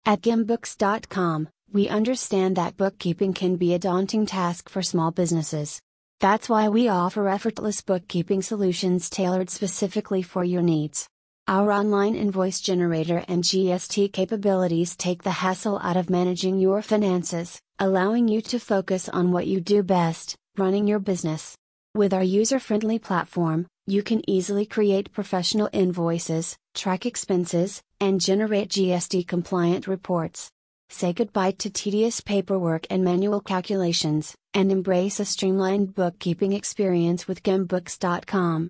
At Gimbooks.com, we understand that bookkeeping can be a daunting task for small businesses. That's why we offer effortless bookkeeping solutions tailored specifically for your needs. Our online invoice generator and GST capabilities take the hassle out of managing your finances, allowing you to focus on what you do best, running your business. With our user-friendly platform, you can easily create professional invoices, track expenses, and generate GST-compliant reports. Say goodbye to tedious paperwork and manual calculations, and embrace a streamlined bookkeeping experience with Gimbooks.com.